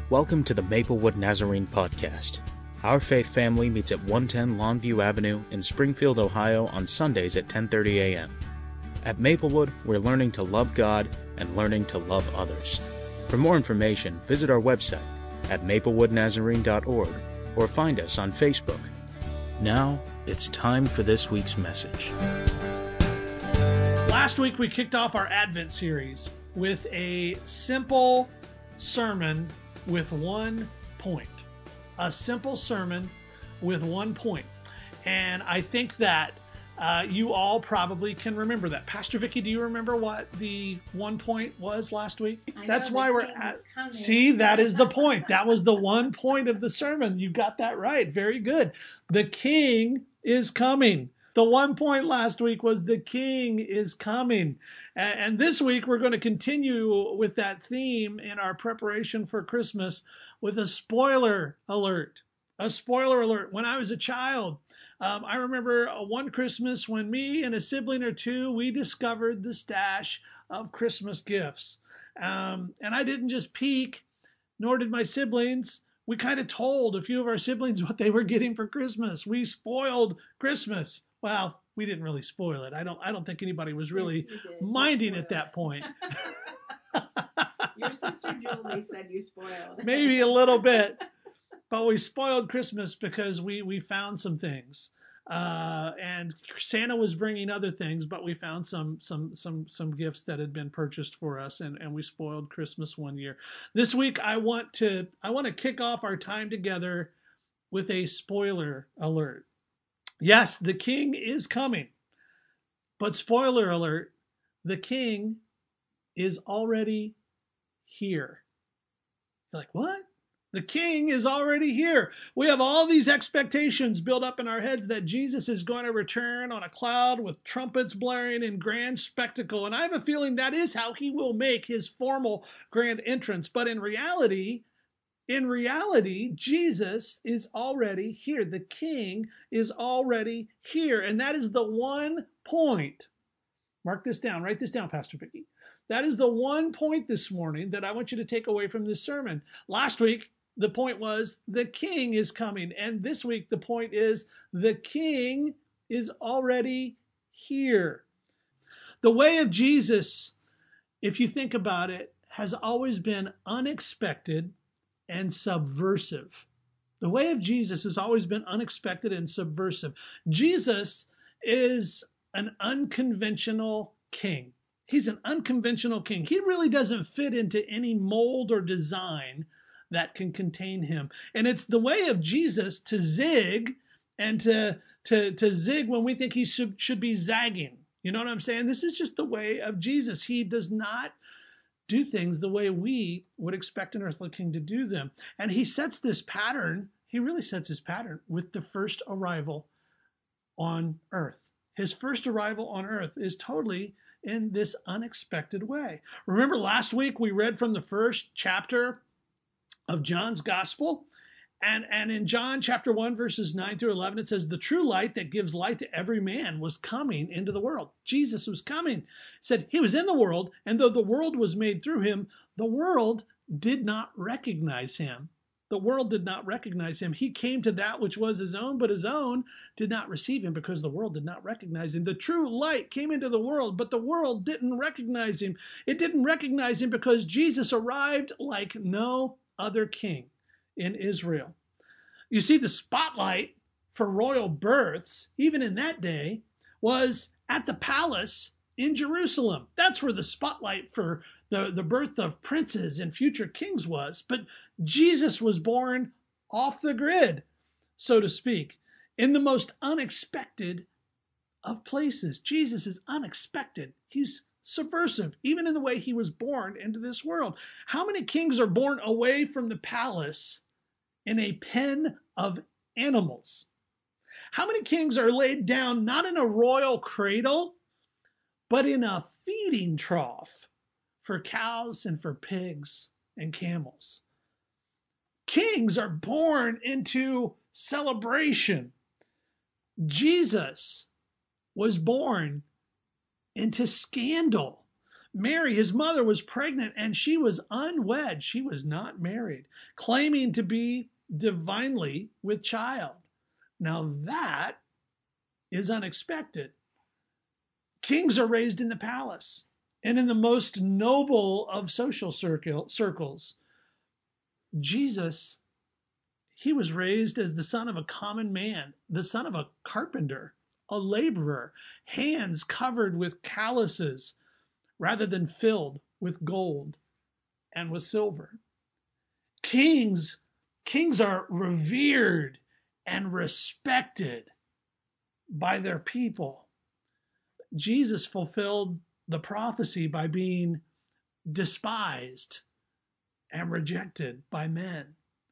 Welcome to the Maplewood Nazarene Podcast. Our faith family meets at 110 Longview Avenue in Springfield, Ohio on Sundays at 10:30 a.m. At Maplewood, we're learning to love God and learning to love others. For more information, visit our website at maplewoodnazarene.org or find us on Facebook. Now, it's time for this week's message. Last week we kicked off our Advent series with a simple sermon with one point. A simple sermon with one point. And I think that you all probably can remember that. Pastor Vicki, do you remember what the one point was last week? That's why we're at. See, that is the point. That was the one point of the sermon. You got that right. Very good. The King is coming. The one point last week was the King is coming. And this week we're going to continue with that theme in our preparation for Christmas with a spoiler alert. A spoiler alert. When I was a child, I remember one Christmas when me and a sibling or two, we discovered the stash of Christmas gifts. And I didn't just peek, nor did my siblings. We kind of told a few of our siblings what they were getting for Christmas. We spoiled Christmas. Well, we didn't really spoil it. I don't think anybody was really minding at that point. Your sister Julie said you spoiled. Maybe a little bit. But we spoiled Christmas because we found some things. And Santa was bringing other things, but we found some gifts that had been purchased for us, and we spoiled Christmas one year. This week I want to kick off our time together with a spoiler alert. Yes, the King is coming. But spoiler alert, the King is already here. You're like, what? The King is already here. We have all these expectations built up in our heads that Jesus is going to return on a cloud with trumpets blaring in grand spectacle. And I have a feeling that is how he will make his formal grand entrance. But in reality, Jesus is already here. The King is already here. And that is the one point. Mark this down. Write this down, Pastor Vicki. That is the one point this morning that I want you to take away from this sermon. Last week, the point was the King is coming. And this week, the point is the King is already here. The way of Jesus, if you think about it, has always been unexpected and subversive. The way of Jesus has always been unexpected and subversive. Jesus is an unconventional king. He's an unconventional king. He really doesn't fit into any mold or design that can contain him. And it's the way of Jesus to zig and to zig when we think he should be zagging. You know what I'm saying? This is just the way of Jesus. He does not do things the way we would expect an earthly king to do them. And he sets this pattern, he really sets his pattern with the first arrival on earth. His first arrival on earth is totally in this unexpected way. Remember last week we read from the first chapter of John's Gospel? And in John chapter 1, verses 9 through 11, it says, the true light that gives light to every man was coming into the world. Jesus was coming. It said he was in the world, and though the world was made through him, the world did not recognize him. The world did not recognize him. He came to that which was his own, but his own did not receive him because the world did not recognize him. The true light came into the world, but the world didn't recognize him. It didn't recognize him because Jesus arrived like no other king in Israel. You see, the spotlight for royal births, even in that day, was at the palace in Jerusalem. That's where the spotlight for the birth of princes and future kings was. But Jesus was born off the grid, so to speak, in the most unexpected of places. Jesus is unexpected. He's subversive, even in the way he was born into this world. How many kings are born away from the palace in a pen of animals? How many kings are laid down not in a royal cradle, but in a feeding trough for cows and for pigs and camels? Kings are born into celebration. Jesus was born into scandal. Mary, his mother, was pregnant and she was unwed. She was not married, claiming to be divinely with child. Now that is unexpected. Kings are raised in the palace and in the most noble of social circles. Jesus, he was raised as the son of a common man, the son of a carpenter, a laborer, hands covered with calluses rather than filled with gold and with silver. Kings are revered and respected by their people. Jesus fulfilled the prophecy by being despised and rejected by men.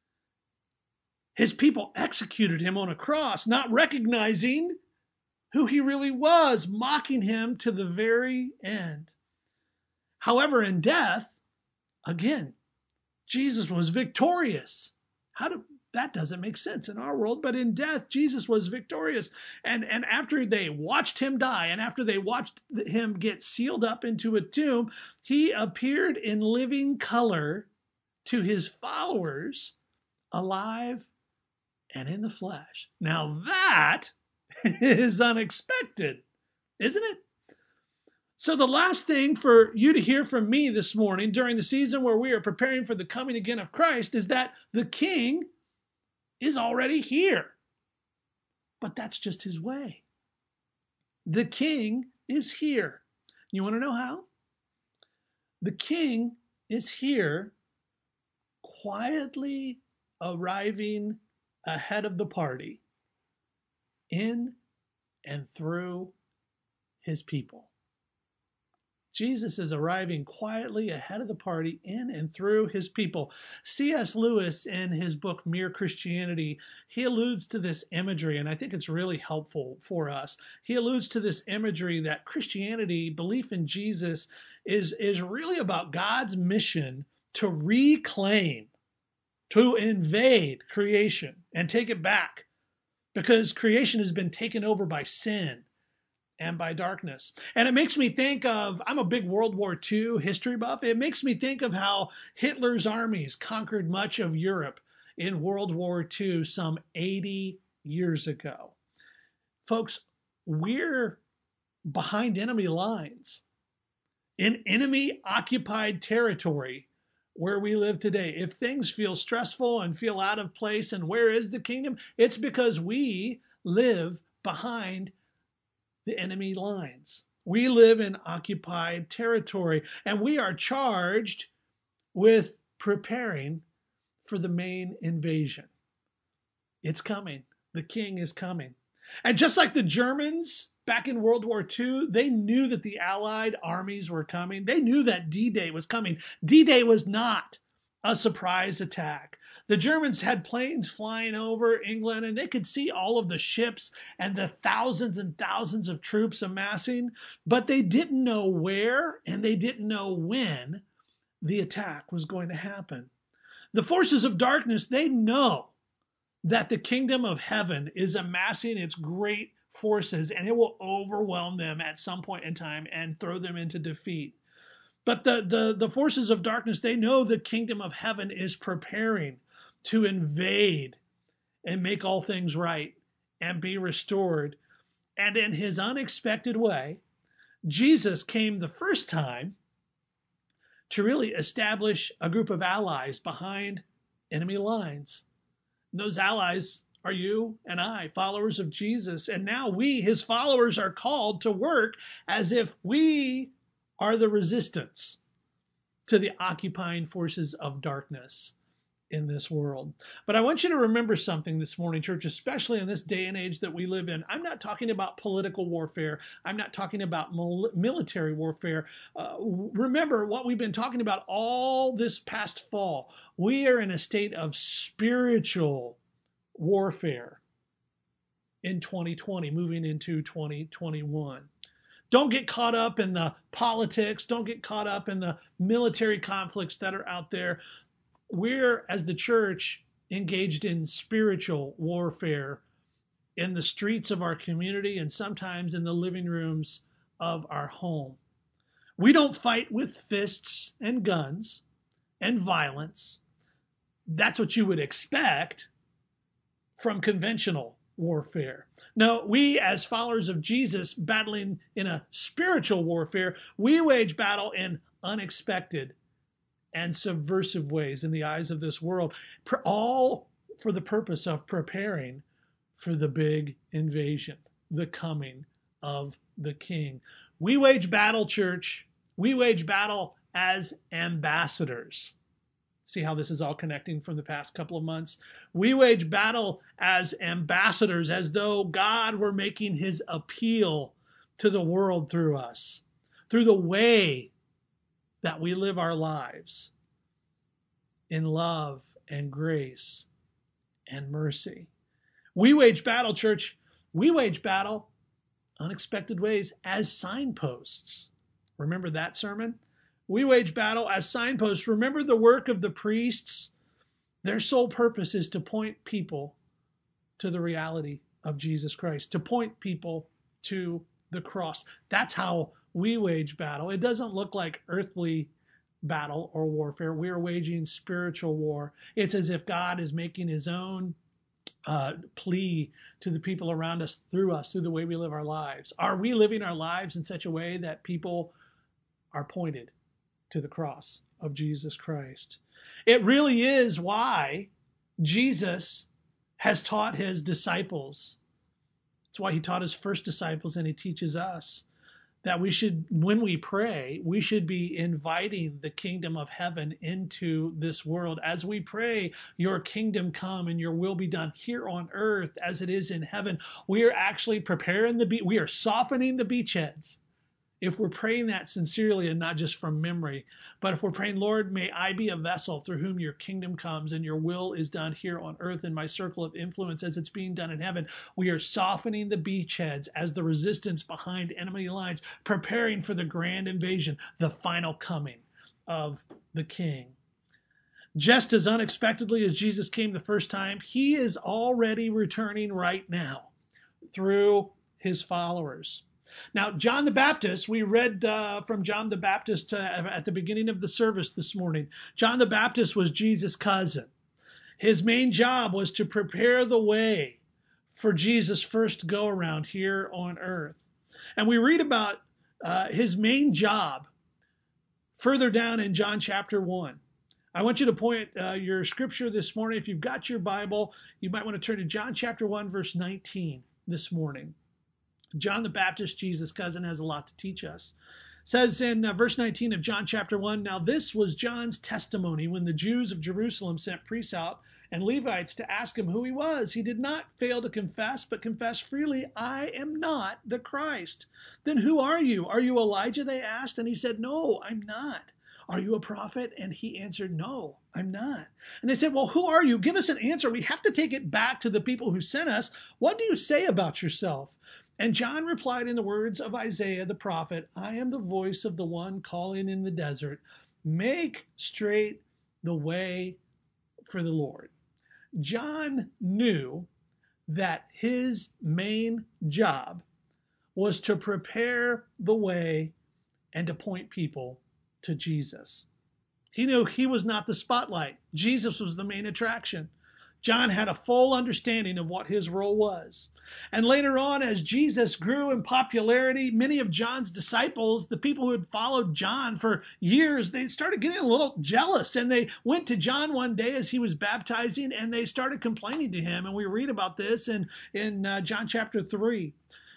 His people executed him on a cross, not recognizing who he really was, mocking him to the very end. However, in death, again, Jesus was victorious. That doesn't make sense in our world, but in death, Jesus was victorious. And after they watched him die, and after they watched him get sealed up into a tomb, he appeared in living color to his followers, alive and in the flesh. Now that is unexpected, isn't it? So the last thing for you to hear from me this morning during the season where we are preparing for the coming again of Christ is that the King is already here. But that's just his way. The King is here. You want to know how? The King is here, quietly arriving ahead of the party, in and through his people. Jesus is arriving quietly ahead of the party, in and through his people. C.S. Lewis, in his book Mere Christianity, he alludes to this imagery, and I think it's really helpful for us. He alludes to this imagery that Christianity, belief in Jesus, is really about God's mission to reclaim, to invade creation and take it back, because creation has been taken over by sin and by darkness. And it makes me think of, I'm a big World War II history buff. It makes me think of how Hitler's armies conquered much of Europe in World War II some 80 years ago. Folks, we're behind enemy lines in enemy occupied territory where we live today. If things feel stressful and feel out of place and where is the kingdom, it's because we live behind the enemy lines. We live in occupied territory, and we are charged with preparing for the main invasion. It's coming. The King is coming. And just like the Germans back in World War II, they knew that the Allied armies were coming. They knew that D-Day was coming. D-Day was not a surprise attack. The Germans had planes flying over England, and they could see all of the ships and the thousands and thousands of troops amassing, but they didn't know where and they didn't know when the attack was going to happen. The forces of darkness, they know that the kingdom of heaven is amassing its great forces, and it will overwhelm them at some point in time and throw them into defeat. But the forces of darkness, they know the kingdom of heaven is preparing to invade and make all things right and be restored. And in his unexpected way, Jesus came the first time to really establish a group of allies behind enemy lines. And those allies are you and I, followers of Jesus. And now we, his followers, are called to work as if we are the resistance to the occupying forces of darkness in this world. But I want you to remember something this morning, church, especially in this day and age that we live in. I'm not talking about political warfare. I'm not talking about military warfare. Remember what we've been talking about all this past fall. We are in a state of spiritual warfare in 2020, moving into 2021. Don't get caught up in the politics. Don't get caught up in the military conflicts that are out there. We're, as the church, engaged in spiritual warfare in the streets of our community and sometimes in the living rooms of our home. We don't fight with fists and guns and violence. That's what you would expect from conventional warfare. No, we as followers of Jesus battling in a spiritual warfare, we wage battle in unexpected and subversive ways in the eyes of this world, all for the purpose of preparing for the big invasion, the coming of the King. We wage battle, church. We wage battle as ambassadors. See how this is all connecting from the past couple of months? We wage battle as ambassadors, as though God were making his appeal to the world through us, through the way that we live our lives in love and grace and mercy. We wage battle, church. We wage battle unexpected ways as signposts. Remember that sermon? We wage battle as signposts. Remember the work of the priests? Their sole purpose is to point people to the reality of Jesus Christ, to point people to the cross. That's how we wage battle. It doesn't look like earthly battle or warfare. We are waging spiritual war. It's as if God is making his own plea to the people around us, through the way we live our lives. Are we living our lives in such a way that people are pointed to the cross of Jesus Christ? It really is why Jesus has taught his disciples. It's why he taught his first disciples, and he teaches us that we should, when we pray, we should be inviting the kingdom of heaven into this world. As we pray, your kingdom come and your will be done here on earth as it is in heaven. We are actually preparing we are softening the beachheads. If we're praying that sincerely and not just from memory, but if we're praying, Lord, may I be a vessel through whom your kingdom comes and your will is done here on earth in my circle of influence as it's being done in heaven, we are softening the beachheads as the resistance behind enemy lines, preparing for the grand invasion, the final coming of the King. Just as unexpectedly as Jesus came the first time, he is already returning right now through his followers. Now, John the Baptist, we read from John the Baptist at the beginning of the service this morning. John the Baptist was Jesus' cousin. His main job was to prepare the way for Jesus' first go-around here on earth. And we read about his main job further down in John chapter 1. I want you to point your scripture this morning. If you've got your Bible, you might want to turn to John chapter 1, verse 19 this morning. John the Baptist, Jesus' cousin, has a lot to teach us. It says in verse 19 of John chapter 1, "Now this was John's testimony when the Jews of Jerusalem sent priests out and Levites to ask him who he was. He did not fail to confess, but confessed freely, 'I am not the Christ.' 'Then who are you? Are you Elijah?' they asked. And he said, 'No, I'm not.' 'Are you a prophet?' And he answered, 'No, I'm not.' And they said, 'Well, who are you? Give us an answer. We have to take it back to the people who sent us. What do you say about yourself?' And John replied in the words of Isaiah the prophet, 'I am the voice of the one calling in the desert, make straight the way for the Lord.'" John knew that his main job was to prepare the way and to point people to Jesus. He knew he was not the spotlight. Jesus was the main attraction. John had a full understanding of what his role was. And later on, as Jesus grew in popularity, many of John's disciples, the people who had followed John for years, they started getting a little jealous. And they went to John one day as he was baptizing, and they started complaining to him. And we read about this in John chapter 3.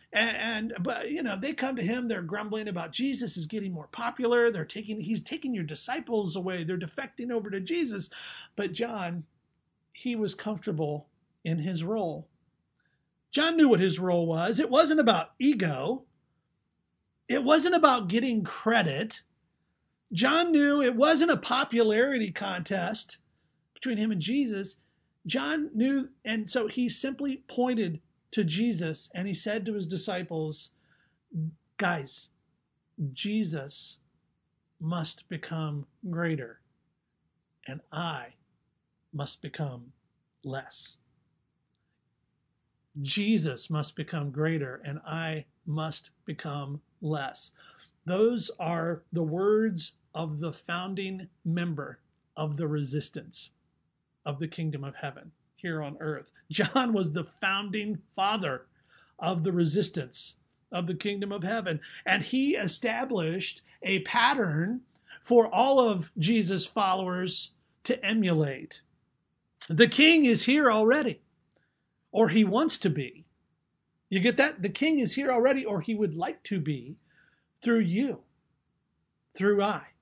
But they come to him, they're grumbling about Jesus is getting more popular. He's taking your disciples away. They're defecting over to Jesus. But John, he was comfortable in his role. John knew what his role was. It wasn't about ego. It wasn't about getting credit. John knew it wasn't a popularity contest between him and Jesus. John knew, and so he simply pointed to Jesus and he said to his disciples, "Guys, Jesus must become greater, and I must become less." Jesus must become greater, and I must become less. Those are the words of the founding member of the resistance of the kingdom of heaven here on earth. John was the founding father of the resistance of the kingdom of heaven. And he established a pattern for all of Jesus' followers to emulate. The king is here already, or he wants to be. You get that? The king is here already, or he would like to be, through you, through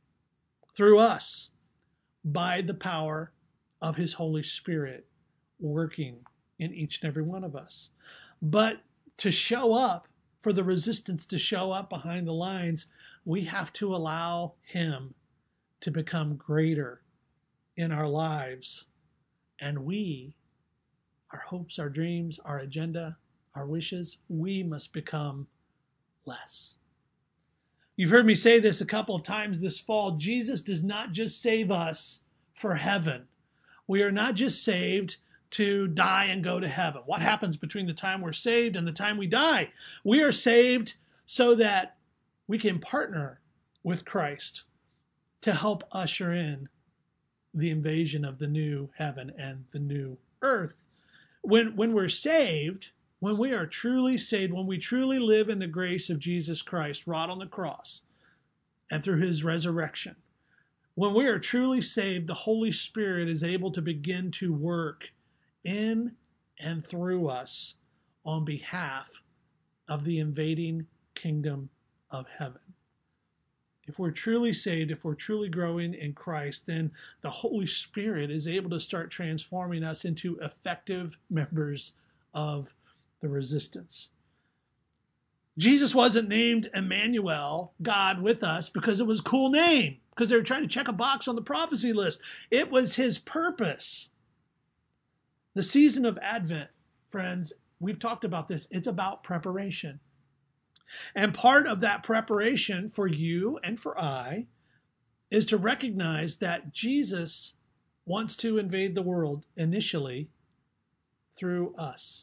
us, by the power of his Holy Spirit working in each and every one of us. But to show up, for the resistance to show up behind the lines, we have to allow him to become greater in our lives. And we, our hopes, our dreams, our agenda, our wishes, we must become less. You've heard me say this a couple of times this fall. Jesus does not just save us for heaven. We are not just saved to die and go to heaven. What happens between the time we're saved and the time we die? We are saved so that we can partner with Christ to help usher in the invasion of the new heaven and the new earth. When we're saved, when we are truly saved, when we truly live in the grace of Jesus Christ wrought on the cross and through his resurrection, when we are truly saved, the Holy Spirit is able to begin to work in and through us on behalf of the invading kingdom of heaven. If we're truly saved, if we're truly growing in Christ, then the Holy Spirit is able to start transforming us into effective members of the resistance. Jesus wasn't named Emmanuel, God with us, because it was a cool name, because they were trying to check a box on the prophecy list. It was his purpose. The season of Advent, friends, we've talked about this. It's about preparation. And part of that preparation for you and for I is to recognize that Jesus wants to invade the world initially through us.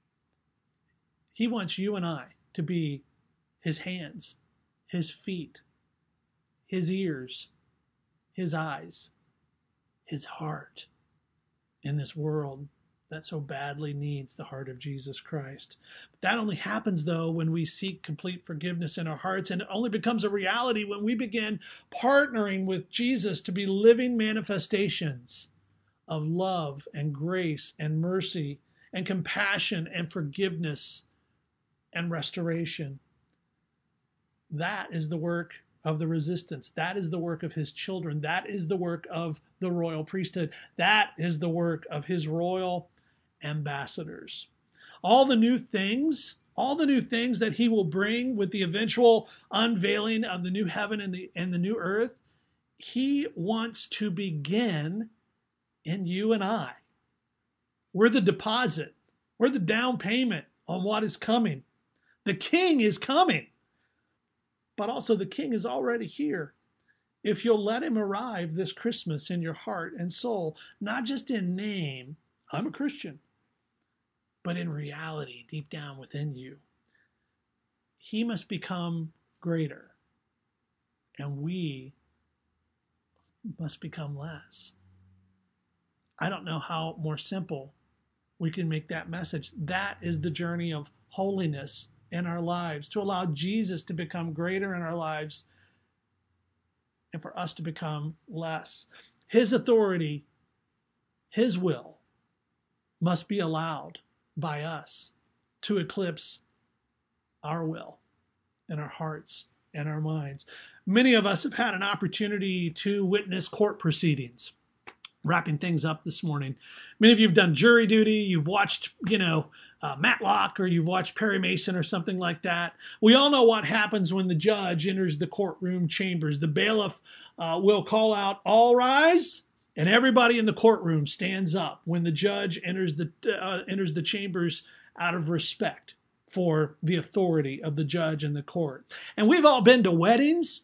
He wants you and I to be his hands, his feet, his ears, his eyes, his heart in this world that so badly needs the heart of Jesus Christ. But that only happens, though, when we seek complete forgiveness in our hearts, and it only becomes a reality when we begin partnering with Jesus to be living manifestations of love and grace and mercy and compassion and forgiveness and restoration. That is the work of the resistance. That is the work of his children. That is the work of the royal priesthood. That is the work of his royal ambassadors. All the new things that he will bring with the eventual unveiling of the new heaven and the new earth, he wants to begin in you and I. We're the deposit. We're the down payment on what is coming. The king is coming. But also the king is already here. If you'll let him arrive this Christmas in your heart and soul, not just in name, I'm a Christian, but in reality, deep down within you, he must become greater, and we must become less. I don't know how more simple we can make that message. That is the journey of holiness in our lives, to allow Jesus to become greater in our lives and for us to become less. His authority, his will, must be allowed by us to eclipse our will and our hearts and our minds. Many of us have had an opportunity to witness court proceedings. Wrapping things up this morning. Many of you have done jury duty. You've watched, Matlock, or you've watched Perry Mason or something like that. We all know what happens when the judge enters the courtroom chambers. The bailiff will call out, "All rise," and everybody in the courtroom stands up when the judge enters the chambers out of respect for the authority of the judge in the court. And we've all been to weddings.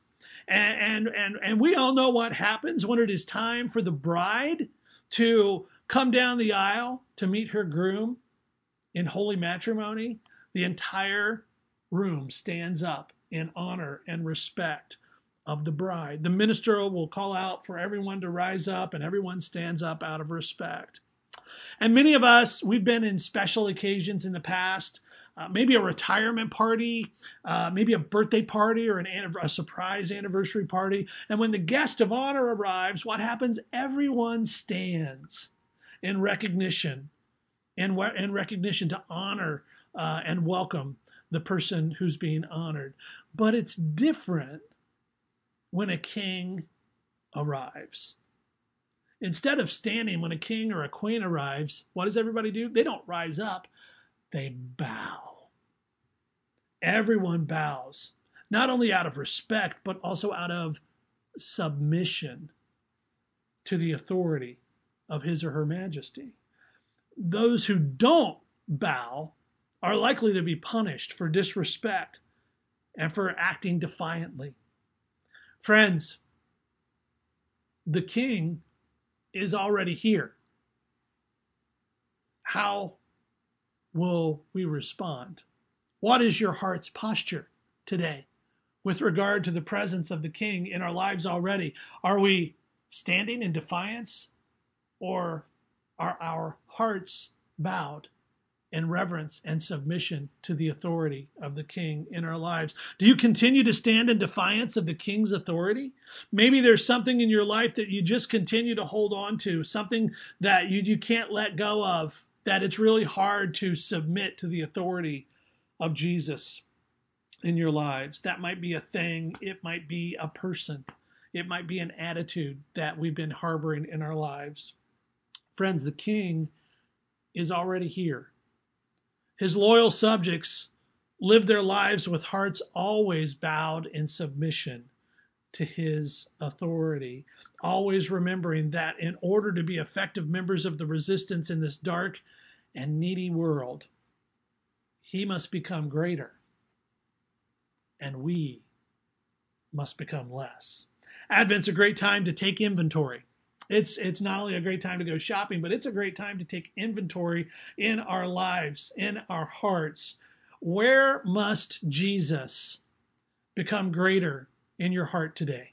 And we all know what happens when it is time for the bride to come down the aisle to meet her groom in holy matrimony. The entire room stands up in honor and respect of the bride. The minister will call out for everyone to rise up, and everyone stands up out of respect. And many of us, we've been in special occasions in the past, maybe a retirement party, maybe a birthday party or a surprise anniversary party. And when the guest of honor arrives, what happens? Everyone stands in recognition, in recognition to honor and welcome the person who's being honored. But it's different when a king arrives. Instead of standing when a king or a queen arrives, what does everybody do? They don't rise up, they bow. Everyone bows, not only out of respect, but also out of submission to the authority of his or her majesty. Those who don't bow are likely to be punished for disrespect and for acting defiantly. Friends, the king is already here. How will we respond? What is your heart's posture today with regard to the presence of the king in our lives already? Are we standing in defiance, or are our hearts bowed in reverence and submission to the authority of the king in our lives? Do you continue to stand in defiance of the king's authority? Maybe there's something in your life that you just continue to hold on to, something that you can't let go of, that it's really hard to submit to the authority of Jesus in your lives. That might be a thing, it might be a person, it might be an attitude that we've been harboring in our lives. Friends, the king is already here. His loyal subjects live their lives with hearts always bowed in submission to his authority, always remembering that in order to be effective members of the resistance in this dark and needy world, he must become greater, and we must become less. Advent's a great time to take inventory. It's not only a great time to go shopping, but it's a great time to take inventory in our lives, in our hearts. Where must Jesus become greater in your heart today?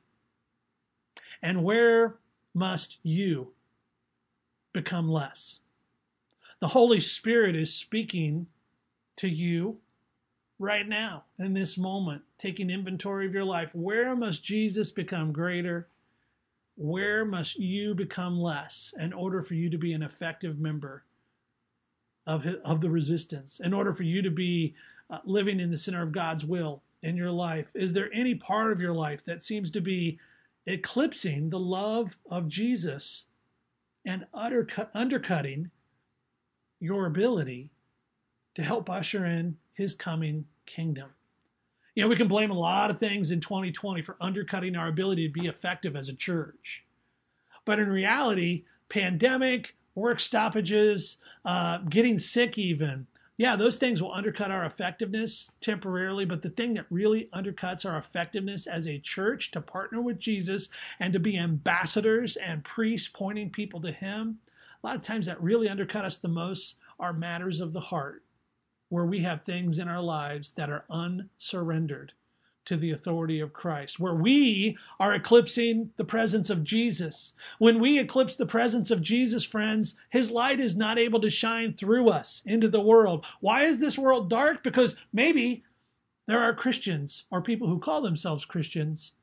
And where must you become less? The Holy Spirit is speaking to you right now, in this moment, taking inventory of your life. Where must Jesus become greater? Where must you become less in order for you to be an effective member of the resistance, in order for you to be living in the center of God's will in your life? Is there any part of your life that seems to be eclipsing the love of Jesus and undercutting your ability to help usher in his coming kingdom? You know, we can blame a lot of things in 2020 for undercutting our ability to be effective as a church. But in reality, pandemic, work stoppages, getting sick even, yeah, those things will undercut our effectiveness temporarily. But the thing that really undercuts our effectiveness as a church to partner with Jesus and to be ambassadors and priests pointing people to him, a lot of times that really undercut us the most are matters of the heart, where we have things in our lives that are unsurrendered to the authority of Christ, where we are eclipsing the presence of Jesus. When we eclipse the presence of Jesus, friends, his light is not able to shine through us into the world. Why is this world dark? Because maybe there are Christians or people who call themselves Christians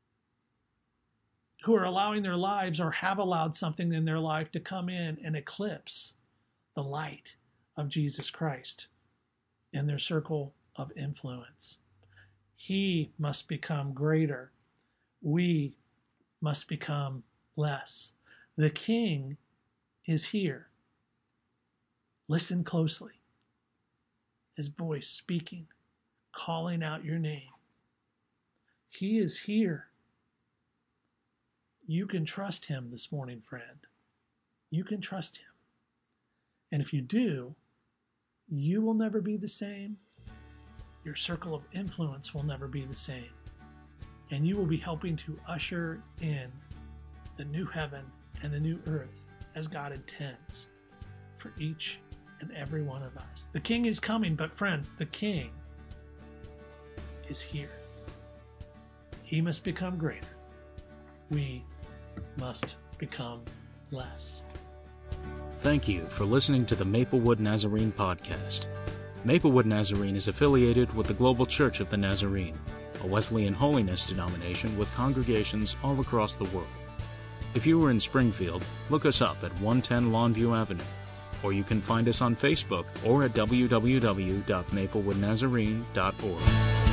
who are allowing their lives or have allowed something in their life to come in and eclipse the light of Jesus Christ in their circle of influence. He must become greater. We must become less. The King is here. Listen closely. His voice speaking, calling out your name. He is here. You can trust him this morning, friend. You can trust him. And if you do, you will never be the same. Your circle of influence will never be the same. And you will be helping to usher in the new heaven and the new earth as God intends for each and every one of us. The King is coming, but friends, the King is here. He must become greater. We must become less. Thank you for listening to the Maplewood Nazarene podcast. Maplewood Nazarene is affiliated with the Global Church of the Nazarene, a Wesleyan holiness denomination with congregations all across the world. If you are in Springfield, look us up at 110 Longview Avenue, or you can find us on Facebook or at www.maplewoodnazarene.org.